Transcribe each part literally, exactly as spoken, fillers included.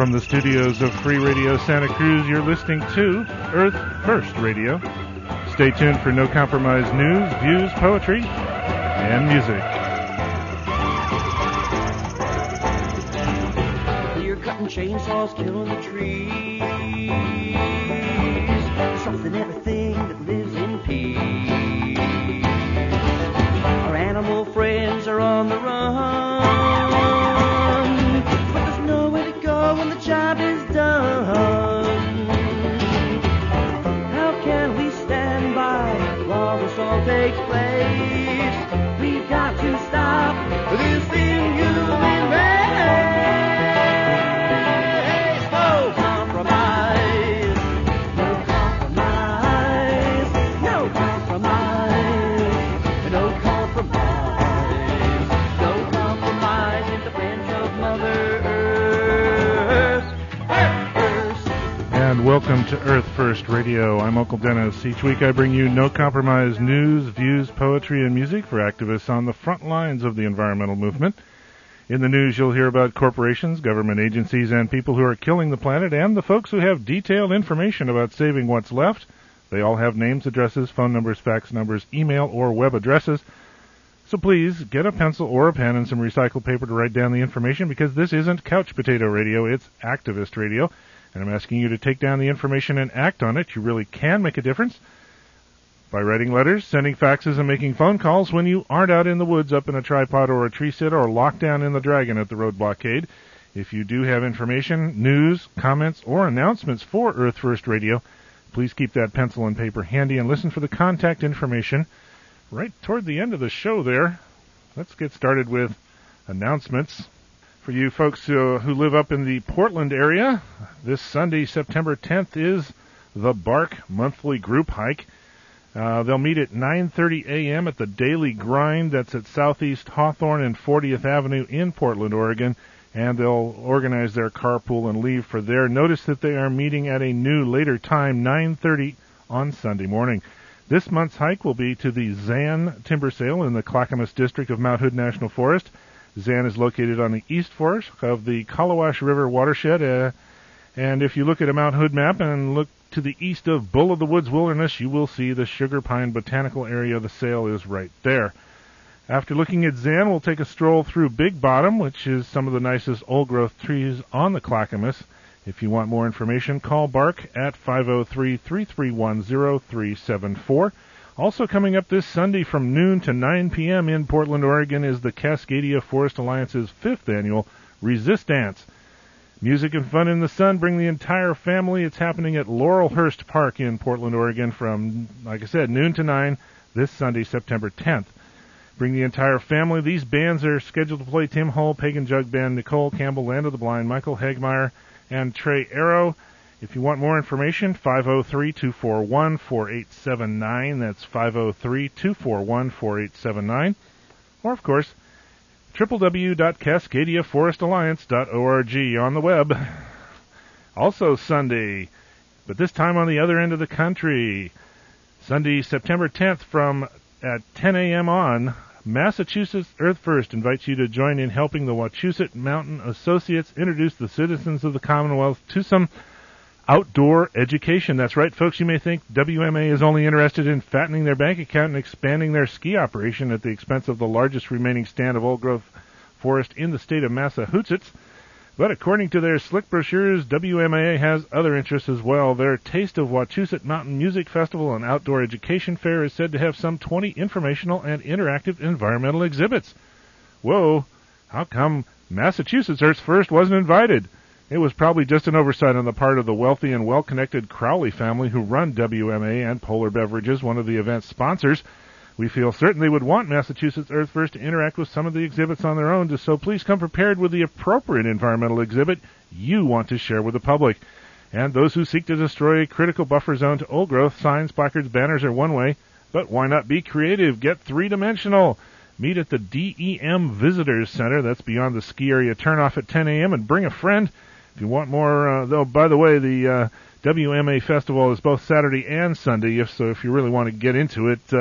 From the studios of Free Radio Santa Cruz, you're listening to Earth First Radio. Stay tuned for no compromise news, views, poetry, and music. You're cutting chainsaws, killing the trees, something everything that lives in peace. Our animal friends are on the run, but there's nowhere to go when the job is done. How can we stand by while this all takes place? We've got to stop this inhuman race. No compromise, no compromise, no compromise, no compromise, no compromise in defense of Mother Earth. Earth first. And welcome to Earth First Radio. I'm Uncle Dennis. Each week I bring you no compromise news, views, poetry, and music for activists on the front lines of the environmental movement. In the news, you'll hear about corporations, government agencies, and people who are killing the planet, and the folks who have detailed information about saving what's left. They all have names, addresses, phone numbers, fax numbers, email, or web addresses. So please, get a pencil or a pen and some recycled paper to write down the information, because this isn't couch potato radio, it's activist radio. And I'm asking you to take down the information and act on it. You really can make a difference by writing letters, sending faxes, and making phone calls when you aren't out in the woods up in a tripod or a tree sit or locked down in the Dragon at the road blockade. If you do have information, news, comments, or announcements for Earth First Radio, please keep that pencil and paper handy and listen for the contact information right toward the end of the show there. Let's get started with announcements. For you folks uh, who live up in the Portland area, this Sunday, September tenth, is the Bark Monthly Group Hike. Uh, they'll meet at nine thirty a.m. at the Daily Grind. That's at Southeast Hawthorne and fortieth Avenue in Portland, Oregon. And they'll organize their carpool and leave for there. Notice that they are meeting at a new later time, nine thirty on Sunday morning. This month's hike will be to the Zan Timber Sale in the Clackamas District of Mount Hood National Forest. Zan is located on the east fork of the Kallawash River watershed. Uh, and if you look at a Mount Hood map and look to the east of Bull of the Woods Wilderness, you will see the Sugar Pine Botanical Area. The sale is right there. After looking at Zan, we'll take a stroll through Big Bottom, which is some of the nicest old-growth trees on the Clackamas. If you want more information, call Bark at five oh three, three three one, oh three seven four. Also coming up this Sunday from noon to nine p.m. in Portland, Oregon is the Cascadia Forest Alliance's fifth annual Resist Dance. Music and fun in the sun. Bring the entire family. It's happening at Laurelhurst Park in Portland, Oregon from, like I said, noon to nine this Sunday, September tenth. Bring the entire family. These bands are scheduled to play: Tim Hull, Pagan Jug Band, Nicole Campbell, Land of the Blind, Michael Hagmeyer, and Trey Arrow. If you want more information, five oh three, two four one, four eight seven nine. That's five oh three, two four one, four eight seven nine. Or, of course, w w w dot cascadia forest alliance dot org on the web. Also Sunday, but this time on the other end of the country, Sunday, September tenth from at ten a.m. on, Massachusetts Earth First invites you to join in helping the Wachusett Mountain Associates introduce the citizens of the Commonwealth to some outdoor education. That's right, folks. You may think W M A is only interested in fattening their bank account and expanding their ski operation at the expense of the largest remaining stand of old-growth forest in the state of Massachusetts. But according to their slick brochures, W M A has other interests as well. Their Taste of Wachusett Mountain Music Festival and Outdoor Education Fair is said to have some twenty informational and interactive environmental exhibits. Whoa, how come Massachusetts Earth First wasn't invited? It was probably just an oversight on the part of the wealthy and well-connected Crowley family who run W M A and Polar Beverages, one of the event's sponsors. We feel certain they would want Massachusetts Earth First to interact with some of the exhibits on their own, so please come prepared with the appropriate environmental exhibit you want to share with the public. And those who seek to destroy a critical buffer zone to old growth, signs, placards, banners are one way, but why not be creative? Get three-dimensional. Meet at the D E M Visitors Center. That's beyond the ski area turnoff at ten a.m. and bring a friend. If you want more, uh, though, by the way, the uh, W M A Festival is both Saturday and Sunday, if so if you really want to get into it, uh,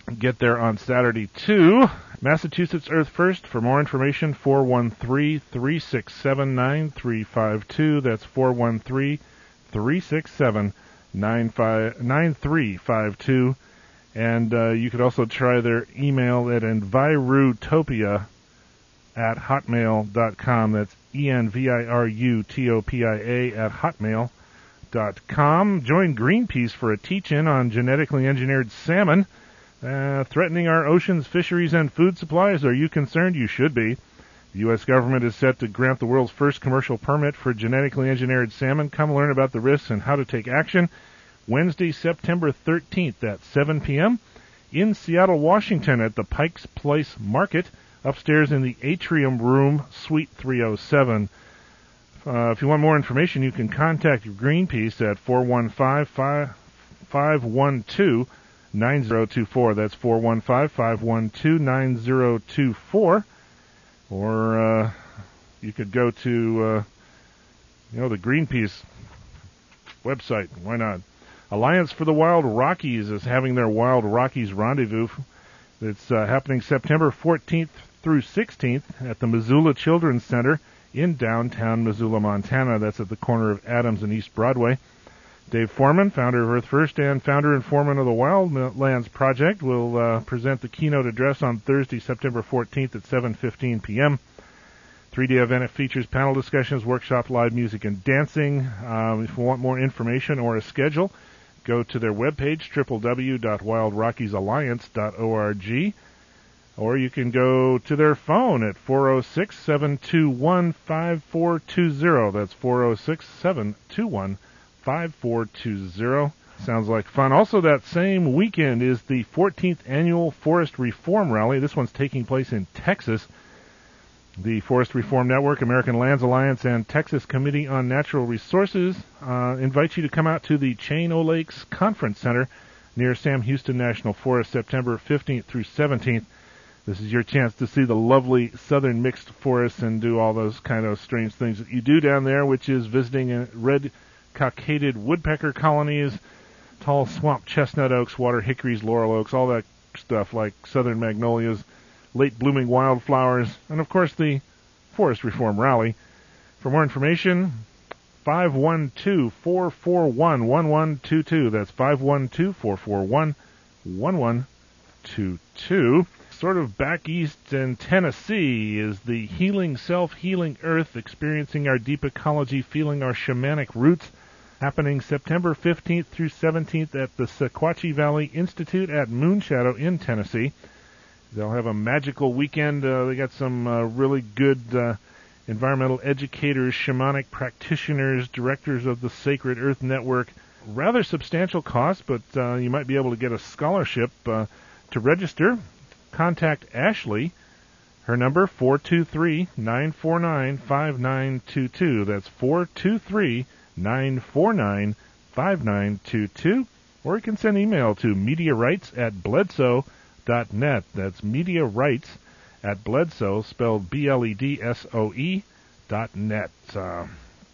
get there on Saturday, too. Massachusetts Earth First. For more information, four one three, three six seven, nine three five two. That's four one three, three six seven, nine three five two. And uh, you could also try their email at envirutopia at hotmail dot com. That's E N V I R U T O P I A at hotmail dot com. Join Greenpeace for a teach-in on genetically engineered salmon. Uh, threatening our oceans, fisheries, and food supplies. Are you concerned? You should be. The U S government is set to grant the world's first commercial permit for genetically engineered salmon. Come learn about the risks and how to take action. Wednesday, September thirteenth at seven p.m. in Seattle, Washington at the Pike's Place Market, upstairs in the Atrium Room, Suite three oh seven. Uh, if you want more information, you can contact Greenpeace at four one five, five one two, nine zero two four. That's four one five, five one two, nine zero two four. Or uh, you could go to, uh, you know, the Greenpeace website. Why not? Alliance for the Wild Rockies is having their Wild Rockies Rendezvous. It's uh, happening September fourteenth through sixteenth at the Missoula Children's Center in downtown Missoula, Montana. That's at the corner of Adams and East Broadway. Dave Foreman, founder of Earth First and founder and foreman of the Wildlands Project, will uh, present the keynote address on Thursday, September fourteenth at seven fifteen p.m. Three-day event features panel discussions, workshop, live music, and dancing. Um, if you want more information or a schedule, go to their webpage, w w w dot wild rockies alliance dot org, or you can go to their phone at four oh six, seven two one, five four two zero. That's four oh six, seven two one, five four two zero. Sounds like fun. Also, that same weekend is the fourteenth Annual Forest Reform Rally. This one's taking place in Texas. The Forest Reform Network, American Lands Alliance, and Texas Committee on Natural Resources uh, invite you to come out to the Chain O Lakes Conference Center near Sam Houston National Forest, September fifteenth through seventeenth. This is your chance to see the lovely southern mixed forests and do all those kind of strange things that you do down there, which is visiting red cockaded woodpecker colonies, tall swamp chestnut oaks, water hickories, laurel oaks, all that stuff like southern magnolias, late blooming wildflowers, and of course the Forest Reform Rally. For more information, five one two, four four one, one one two two. That's five one two, four four one, one one two two. Sort of back east in Tennessee is the Healing Self, Healing Earth, Experiencing Our Deep Ecology, Feeling Our Shamanic Roots, happening September fifteenth through seventeenth at the Sequatchie Valley Institute at Moonshadow in Tennessee. They'll have a magical weekend. Uh, they got some uh, really good uh, environmental educators, shamanic practitioners, directors of the Sacred Earth Network. Rather substantial cost, but uh, you might be able to get a scholarship. Uh, to register, contact Ashley. Her number, four two three, nine four nine, five nine two two. That's four two three, nine four nine, five nine two two. Or you can send email to mediarights at bledsoe dot net. That's media rights at Bledsoe, spelled B L E D S O E dot net. Uh,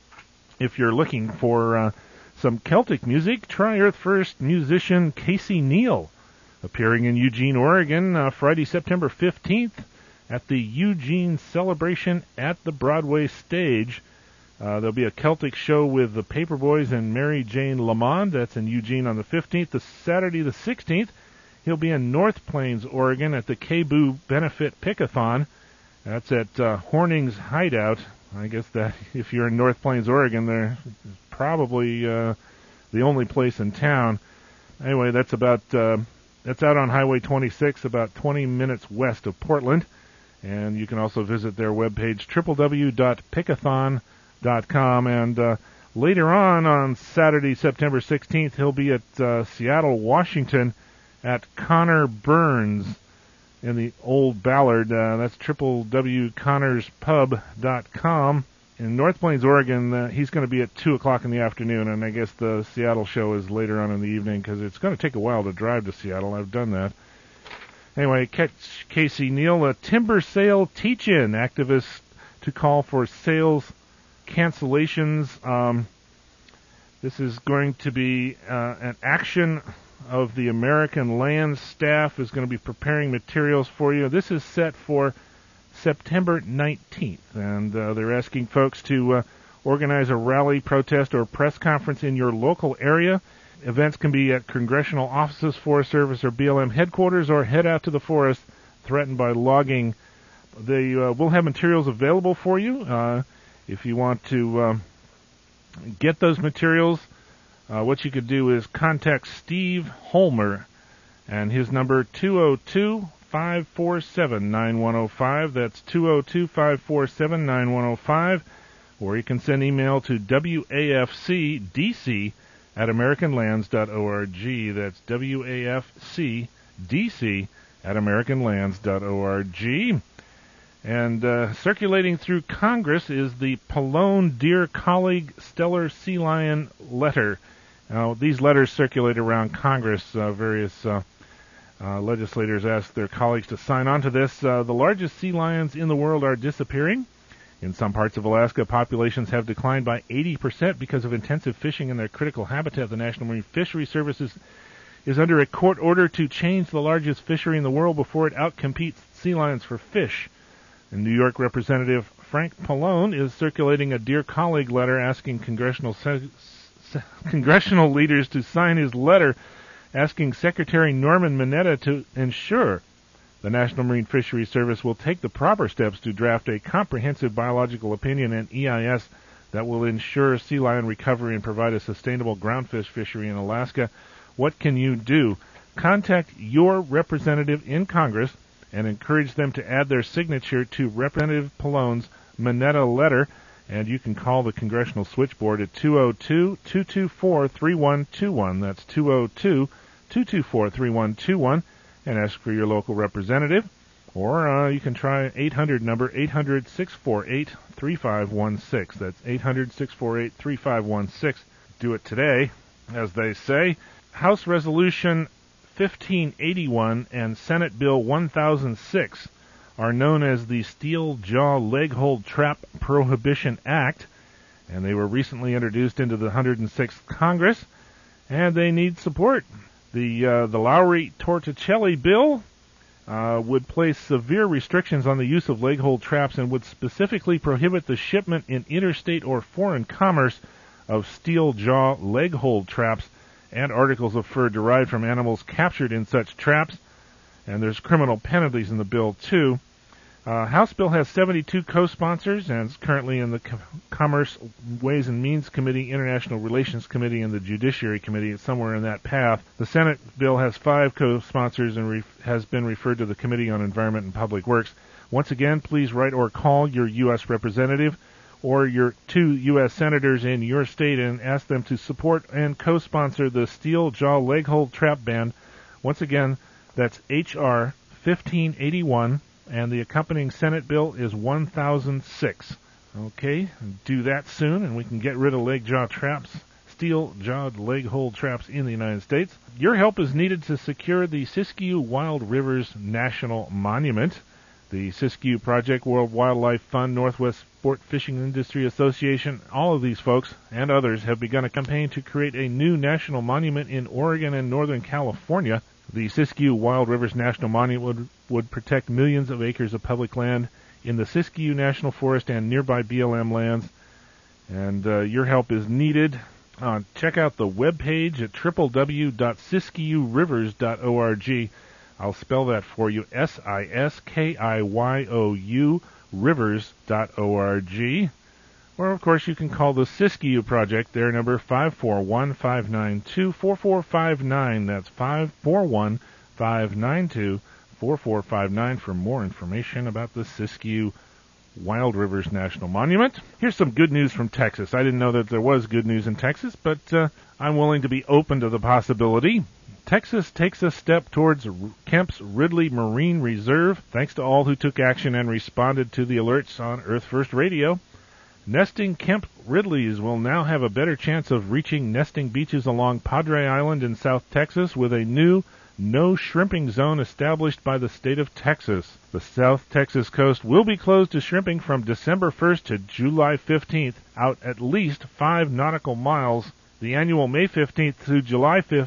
if you're looking for uh, some Celtic music, try Earth First musician Casey Neal, appearing in Eugene, Oregon, uh, Friday, September fifteenth at the Eugene Celebration at the Broadway Stage. Uh, there'll be a Celtic show with the Paperboys and Mary Jane Lamond. That's in Eugene on the fifteenth. The Saturday, the sixteenth, he'll be in North Plains, Oregon at the K-Boo Benefit Pickathon. That's at uh, Horning's Hideout. I guess that if you're in North Plains, Oregon, they're probably uh, the only place in town. Anyway, that's about uh, that's out on Highway twenty-six, about twenty minutes west of Portland. And you can also visit their webpage, w w w dot pickathon dot com. And uh, later on, on Saturday, September sixteenth, he'll be at uh, Seattle, Washington, at Connor Burns in the Old Ballard. Uh, that's w w w dot connors pub dot com. In North Plains, Oregon, uh, he's going to be at two o'clock in the afternoon, and I guess the Seattle show is later on in the evening because it's going to take a while to drive to Seattle. I've done that. Anyway, catch Casey Neal, a timber sale teach-in, activist to call for sales cancellations. Um, this is going to be uh, an action of the American Lands staff is going to be preparing materials for you. This is set for September nineteenth, and uh, they're asking folks to uh, organize a rally, protest, or press conference in your local area. Events can be at congressional offices, Forest Service, or B L M headquarters, or head out to the forest threatened by logging. They uh, will have materials available for you. Uh, if you want to um, get those materials, uh, what you could do is contact Steve Holmer, and his number two oh two, five four seven, nine one oh five. That's two oh two, five four seven, nine one oh five. Or you can send email to W A F C D C at american lands dot org. That's W A F C D C at american lands dot org. And uh, circulating through Congress is the Pallone Dear Colleague Stellar Sea Lion letter. Now, these letters circulate around Congress. Uh, various uh, uh, legislators ask their colleagues to sign on to this. Uh, the largest sea lions in the world are disappearing. In some parts of Alaska, populations have declined by eighty percent because of intensive fishing in their critical habitat. The National Marine Fisheries Service is, is under a court order to change the largest fishery in the world before it outcompetes sea lions for fish. And New York Representative Frank Pallone is circulating a Dear Colleague letter asking congressional se- se- congressional leaders to sign his letter asking Secretary Norman Mineta to ensure the National Marine Fisheries Service will take the proper steps to draft a comprehensive biological opinion and E I S that will ensure sea lion recovery and provide a sustainable groundfish fishery in Alaska. What can you do? Contact your representative in Congress and encourage them to add their signature to Representative Pallone's Mineta letter, and you can call the Congressional Switchboard at two oh two, two two four, three one two one. That's two oh two, two two four, three one two one, and ask for your local representative. Or uh, you can try eight hundred number, eight hundred, six four eight, three five one six. That's eight hundred, six four eight, three five one six. Do it today, as they say. House Resolution fifteen eighty-one and Senate Bill one thousand six are known as the Steel Jaw Leg Hold Trap Prohibition Act, and they were recently introduced into the one hundred sixth Congress, and they need support. The uh, the Lowry-Torticelli bill uh, would place severe restrictions on the use of leg hold traps and would specifically prohibit the shipment in interstate or foreign commerce of steel jaw leg hold traps and articles of fur derived from animals captured in such traps. And there's criminal penalties in the bill, too. Uh, House bill has seventy-two co-sponsors and is currently in the Co- Commerce, Ways and Means Committee, International Relations Committee, and the Judiciary Committee. It's somewhere in that path. The Senate bill has five co-sponsors and re- has been referred to the Committee on Environment and Public Works. Once again, please write or call your U S representative or your two U S senators in your state and ask them to support and co-sponsor the Steel Jaw Leg Hold Trap ban. Once again, that's H R fifteen eighty-one, and the accompanying Senate bill is one thousand six. Okay, do that soon, and we can get rid of leg jaw traps, steel-jawed leg hold traps in the United States. Your help is needed to secure the Siskiyou Wild Rivers National Monument. The Siskiyou Project, World Wildlife Fund, Northwest Sport Fishing Industry Association, all of these folks and others have begun a campaign to create a new national monument in Oregon and Northern California. The Siskiyou Wild Rivers National Monument would, would protect millions of acres of public land in the Siskiyou National Forest and nearby B L M lands, and uh, your help is needed. Uh, check out the webpage at w w w dot siskiyou rivers dot org. I'll spell that for you, S I S K I Y O U, rivers dot org. Or, of course, you can call the Siskiyou Project. Their number five four one, five nine two, four four five nine. That's five four one, five nine two, four four five nine for more information about the Siskiyou Wild Rivers National Monument. Here's some good news from Texas. I didn't know that there was good news in Texas, but uh, I'm willing to be open to the possibility. Texas takes a step towards Kemp's Ridley Marine Reserve, thanks to all who took action and responded to the alerts on Earth First Radio. Nesting Kemp Ridleys will now have a better chance of reaching nesting beaches along Padre Island in South Texas with a new no shrimping zone established by the state of Texas. The South Texas coast will be closed to shrimping from December first to July fifteenth, out at least five nautical miles. The annual May fifteenth to July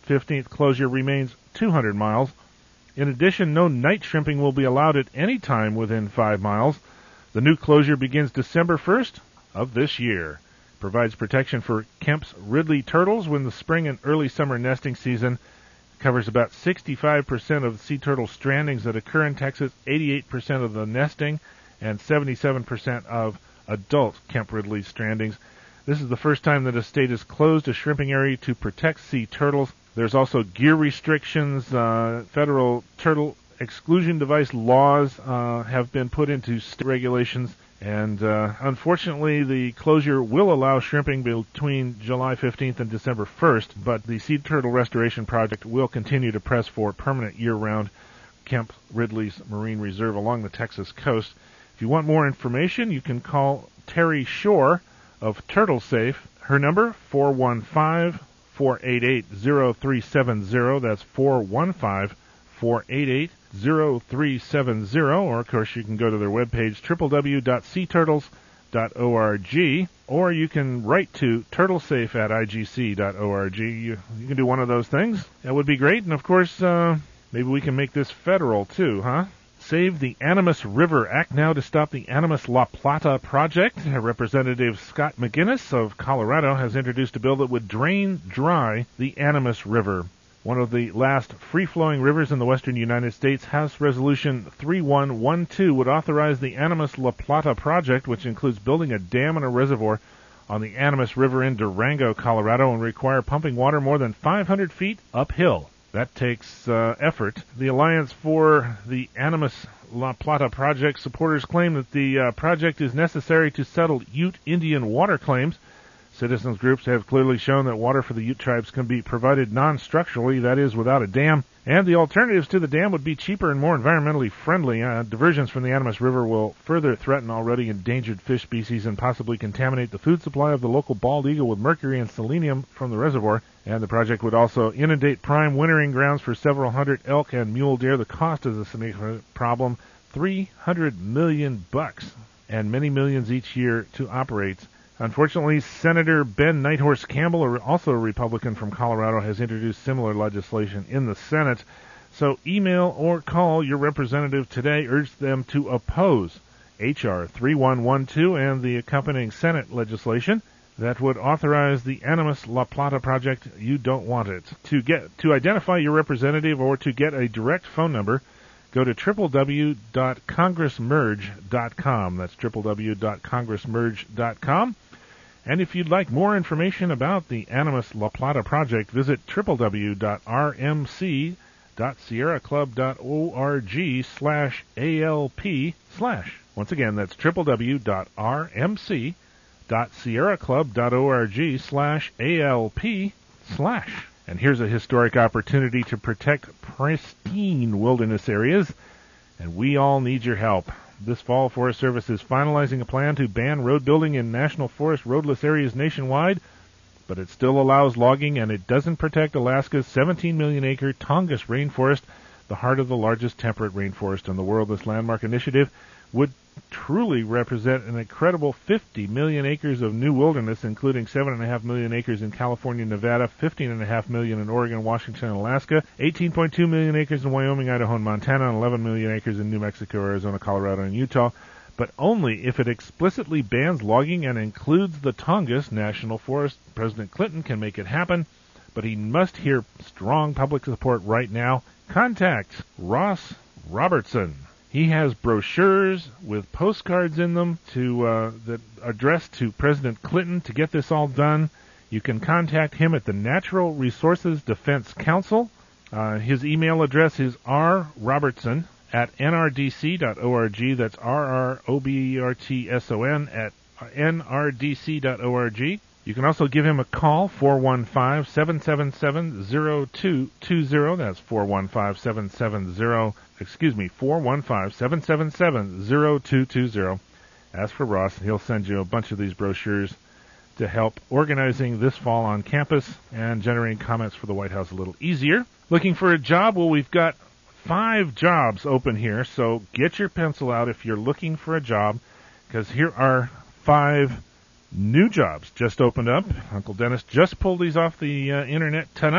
fifteenth closure remains two hundred miles. In addition, no night shrimping will be allowed at any time within five miles. The new closure begins December first of this year. Provides protection for Kemp's Ridley turtles when the spring and early summer nesting season. Covers about sixty-five percent of sea turtle strandings that occur in Texas, eighty-eight percent of the nesting, and seventy-seven percent of adult Kemp Ridley strandings. This is the first time that a state has closed a shrimping area to protect sea turtles. There's also gear restrictions. Uh, federal turtle exclusion device laws uh, have been put into state regulations. And uh, unfortunately, the closure will allow shrimping between July fifteenth and December first, but the Sea Turtle Restoration Project will continue to press for permanent year-round Kemp Ridley's Marine Reserve along the Texas coast. If you want more information, you can call Terry Shore of Turtle Safe. Her number, four one five, four eight eight, zero three seven zero. That's four one five, four eight eight, zero three seven zero. Or, of course, you can go to their webpage, w w w dot sea turtles dot org, or you can write to turtlesafe at i g c dot org. You, you can do one of those things. That would be great. And, of course, uh, maybe we can make this federal, too, huh? Save the Animas River. Act now to stop the Animas La Plata project. Representative Scott McGinnis of Colorado has introduced a bill that would drain dry the Animas River. One of the last free-flowing rivers in the western United States, House Resolution three one one two would authorize the Animas La Plata project, which includes building a dam and a reservoir on the Animas River in Durango, Colorado, and require pumping water more than five hundred feet uphill. That takes uh, effort. The Alliance for the Animas La Plata project supporters claim that the uh, project is necessary to settle Ute Indian water claims. Citizens groups have clearly shown that water for the Ute tribes can be provided non-structurally, that is, without a dam, and the alternatives to the dam would be cheaper and more environmentally friendly. Uh, diversions from the Animas River will further threaten already endangered fish species and possibly contaminate the food supply of the local bald eagle with mercury and selenium from the reservoir. And the project would also inundate prime wintering grounds for several hundred elk and mule deer. The cost is a significant problem, three hundred million bucks, and many millions each year to operate. Unfortunately, Senator Ben Nighthorse Campbell, also a Republican from Colorado, has introduced similar legislation in the Senate. So email or call your representative today. Urge them to oppose H R three one one two and the accompanying Senate legislation that would authorize the Animas La Plata project. You don't want it. To get to identify your representative or to get a direct phone number, go to w w w dot congress merge dot com. That's w w w dot congress merge dot com. And if you'd like more information about the Animas La Plata project, visit w w w dot r m c dot sierra club dot org slash A L P slash. Once again, that's w w w dot r m c dot sierra club dot org slash A L P slash. And here's a historic opportunity to protect pristine wilderness areas, and we all need your help. This fall, Forest Service is finalizing a plan to ban road building in national forest roadless areas nationwide, but it still allows logging, and it doesn't protect Alaska's seventeen million acre Tongass rainforest, the heart of the largest temperate rainforest in the world. This landmark initiative would truly represent an incredible fifty million acres of new wilderness, including seven point five million acres in California and Nevada, fifteen point five million in Oregon, Washington, and Alaska, eighteen point two million acres in Wyoming, Idaho, and Montana, and eleven million acres in New Mexico, Arizona, Colorado, and Utah, but only if it explicitly bans logging and includes the Tongass National Forest. President Clinton can make it happen, but he must hear strong public support right now. Contact Ross Robertson. He has brochures with postcards in them to uh, that addressed to President Clinton to get this all done. You can contact him at the Natural Resources Defense Council. Uh, his email address is r robertson at n r d c dot org. That's R R O B E R T S O N at n r d c dot org. You can also give him a call, four one five, seven seven seven, zero two two zero. That's four one five, seven seven zero, excuse me, four one five, seven seven seven, zero two two zero. Ask for Ross. He'll send you a bunch of these brochures to help organizing this fall on campus and generating comments for the White House a little easier. Looking for a job? Well, we've got five jobs open here, so get your pencil out if you're looking for a job, because here are five new jobs just opened up. Uncle Dennis just pulled these off the uh, internet tonight.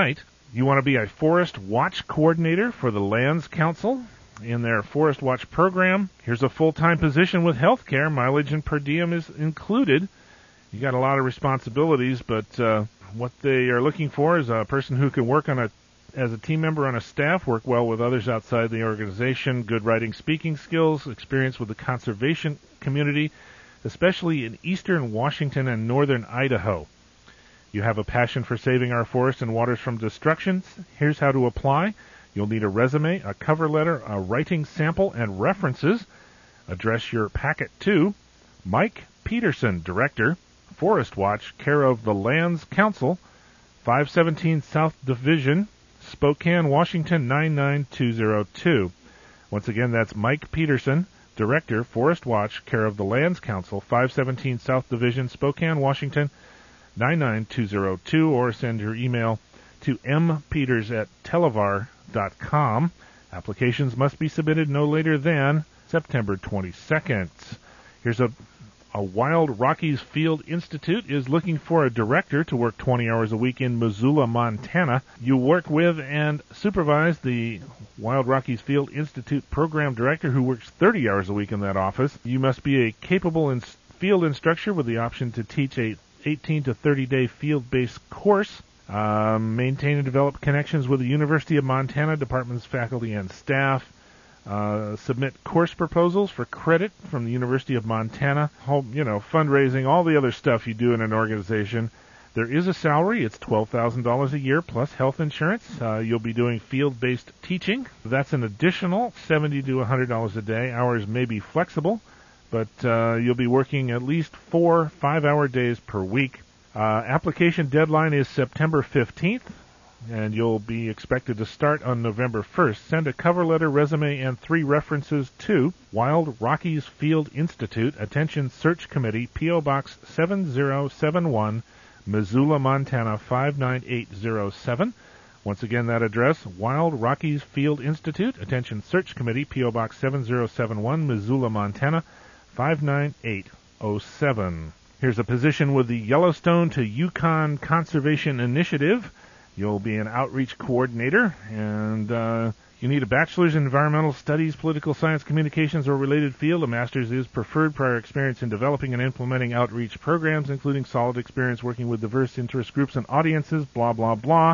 You want to be a Forest Watch coordinator for the Lands Council in their Forest Watch program. Here's a full-time position with health care. Mileage and per diem is included. You got a lot of responsibilities, but uh, what they are looking for is a person who can work on a as a team member on a staff, work well with others outside the organization, good writing, speaking skills, experience with the conservation community, especially in eastern Washington and northern Idaho. You have a passion for saving our forests and waters from destruction. Here's how to apply. You'll need a resume, a cover letter, a writing sample, and references. Address your packet to Mike Peterson, Director, Forest Watch, care of the Lands Council, five seventeen South Division, Spokane, Washington, nine nine two zero two. Once again, that's Mike Peterson, Director, Forest Watch, care of the Lands Council, five seventeen South Division, Spokane, Washington, nine nine two zero two, or send your email to mpeters at televar dot com. Applications must be submitted no later than September twenty-second. Here's a A Wild Rockies Field Institute is looking for a director to work twenty hours a week in Missoula, Montana. You work with and supervise the Wild Rockies Field Institute program director who works thirty hours a week in that office. You must be a capable in- field instructor with the option to teach a eighteen to thirty day field-based course. Um, maintain and develop connections with the University of Montana departments, faculty, and staff. Uh, submit course proposals for credit from the University of Montana. Home, you know, fundraising, all the other stuff you do in an organization. There is a salary. It's twelve thousand dollars a year plus health insurance. Uh, you'll be doing field-based teaching. That's an additional seventy to one hundred dollars a day. Hours may be flexible, but uh, you'll be working at least four five-hour days per week. Uh, application deadline is September fifteenth. And you'll be expected to start on November first. Send a cover letter, resume, and three references to Wild Rockies Field Institute, Attention Search Committee, P O. Box seven zero seven one, Missoula, Montana five nine eight zero seven. Once again, that address, Wild Rockies Field Institute, Attention Search Committee, P O. Box seven zero seven one, Missoula, Montana five nine eight zero seven. Here's a position with the Yellowstone to Yukon Conservation Initiative. You'll be an outreach coordinator, and uh, you need a bachelor's in environmental studies, political science, communications, or related field. A master's is preferred. Prior experience in developing and implementing outreach programs, including solid experience working with diverse interest groups and audiences, blah, blah, blah.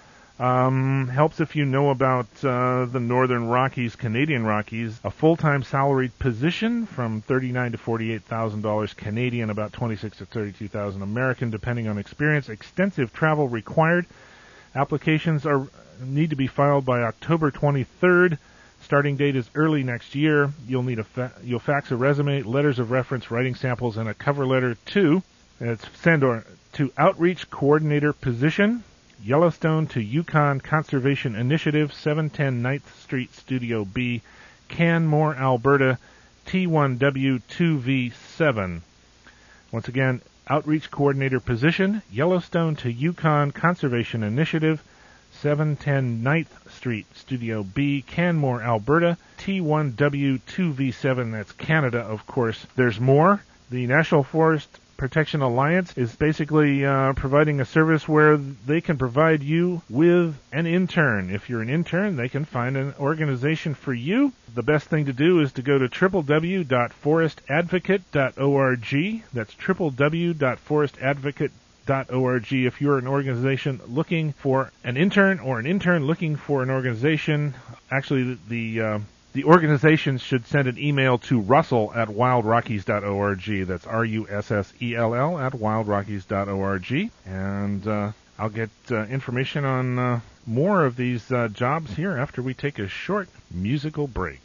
Um, helps if you know about uh, the Northern Rockies, Canadian Rockies. A full-time salaried position from thirty-nine thousand to forty-eight thousand dollars Canadian, about twenty-six thousand to thirty-two thousand American, depending on experience. Extensive travel required. Applications are need to be filed by October twenty-third. Starting date is early next year. You'll need a fa- you'll fax a resume, letters of reference, writing samples, and a cover letter to it's send or to Outreach Coordinator position, Yellowstone to Yukon Conservation Initiative, seven ten ninth Street, Studio B, Canmore, Alberta, T one W two V seven. Once again, Outreach Coordinator position, Yellowstone to Yukon Conservation Initiative, seven ten ninth Street, Studio B, Canmore, Alberta, T one W two V seven, that's Canada, of course. There's more. The National Forest Protection Alliance is basically uh, providing a service where they can provide you with an intern. If you're an intern, they can find an organization for you. The best thing to do is to go to w w w dot forest advocate dot org. That's w w w dot forest advocate dot org if you're an organization looking for an intern or an intern looking for an organization. Actually, the... the uh, The organization should send an email to Russell at wild rockies dot org. That's R U S S E L L at wild rockies dot org. And uh, I'll get uh, information on uh, more of these uh, jobs here after we take a short musical break.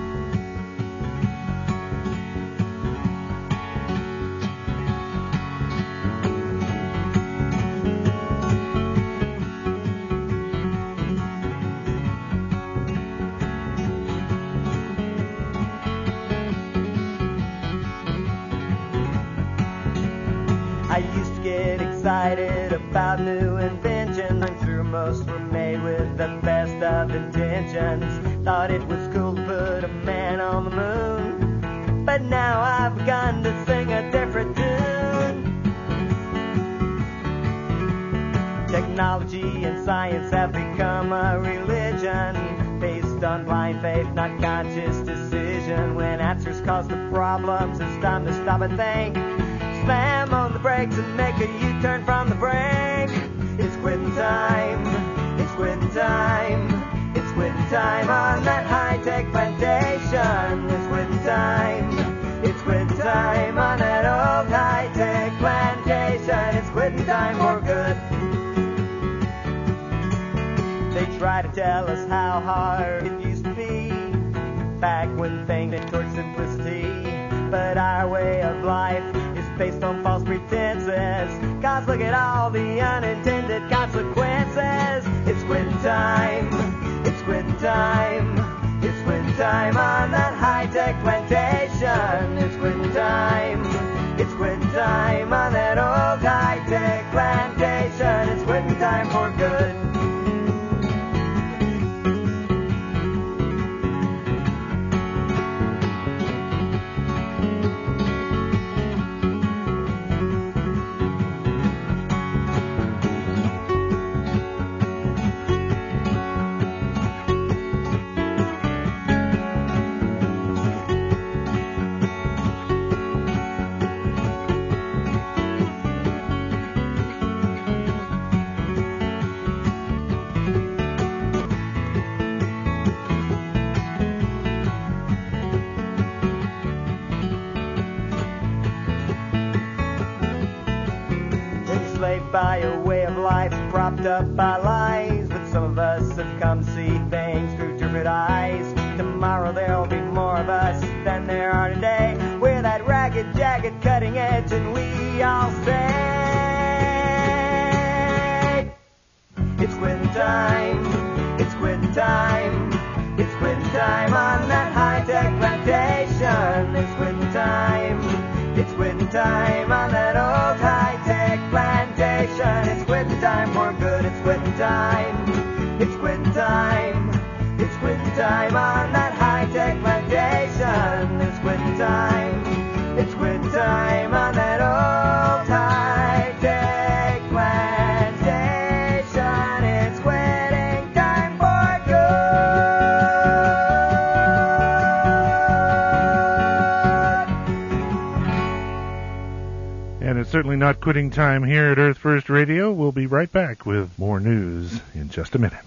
I used to get excited about new inventions. I'm sure most were made with the best of intentions. Thought it was cool to put a man on the moon, but now I've begun to sing a different tune. Technology Technology and science have become a religion based on blind faith, not conscious decision. When answers cause the problems, it's time to stop and think. Slam on the brakes and make a U-turn from the brink. It's quitting time, it's quitting time, it's quitting time on that high-tech plantation. It's quitting time, it's quitting time on that old high-tech plantation. It's quitting time for good. They try to tell us how hard it used to be back when things went towards simplicity. But our way of life is based on false pretenses. Cause look at all the unintended consequences. It's quitting time, it's quitting time, it's quitting time on that high-tech plantation. It's quitting time, it's quitting time on that old high-tech plantation. It's quitting time for good. By a way of life propped up by lies, but some of us have come to see things through different eyes. Tomorrow there'll be more of us than there are today. We're that ragged, jagged, cutting edge, and we all say it's quitting time, it's quitting time, it's quitting time on that high-tech plantation. It's quitting time, it's quitting time on that old high-tech plantation. It's quitting time for good. It's quitting time, it's quitting time, it's quitting time on that high-tech plantation. It's quitting time, it's quitting time on that old high-tech plantation. It's quitting time for good. And it's certainly not quitting time here at Earth First Radio. We'll be right back with more news in just a minute.